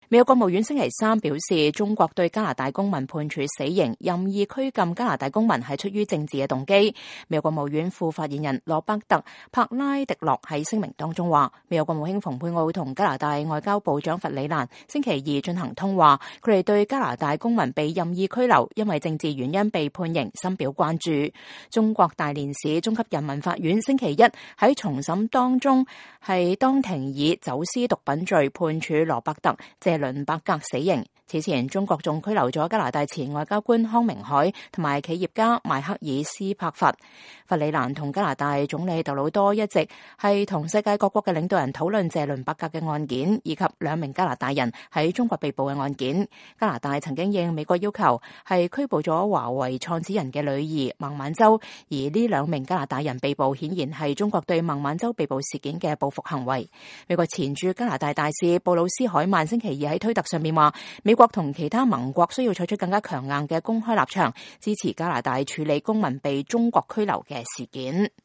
美國國務院星期三表示，中國對加拿大公民判處死刑、任意拘禁加拿大公民係出於政治嘅動機。美國國務院副發言人羅伯特·柏拉迪諾喺聲明當中話，美國國務卿蓬佩奧同加拿大外交部長弗里蘭星期二進行通話，佢哋對加拿大公民被任意拘留，因為政治原因被判刑深表關注。中國大連市中級人民法院星期一喺重審當中係當庭以走私毒品罪判處羅伯特·謝倫伯格死刑。此前，中國仲拘留咗加拿大前外交官康明凱同埋企業家邁克爾斯柏佛。弗里蘭同加拿大總理杜魯多一直係同世界各國嘅領導人討論謝倫伯格嘅案件，以及2名加拿大人喺中國被捕嘅案件。加拿大曾經應美國要求係拘捕咗華為創始人嘅女兒孟晚舟，而呢2名加拿大人被捕，顯然係中國對孟晚舟被捕事件嘅報復行為。美國前駐加拿大大使布魯斯海曼星期二喺推特上面話，美國同其他盟國需要採取更加強硬嘅公開立場，支持加拿大處理公民被中國拘留嘅事件。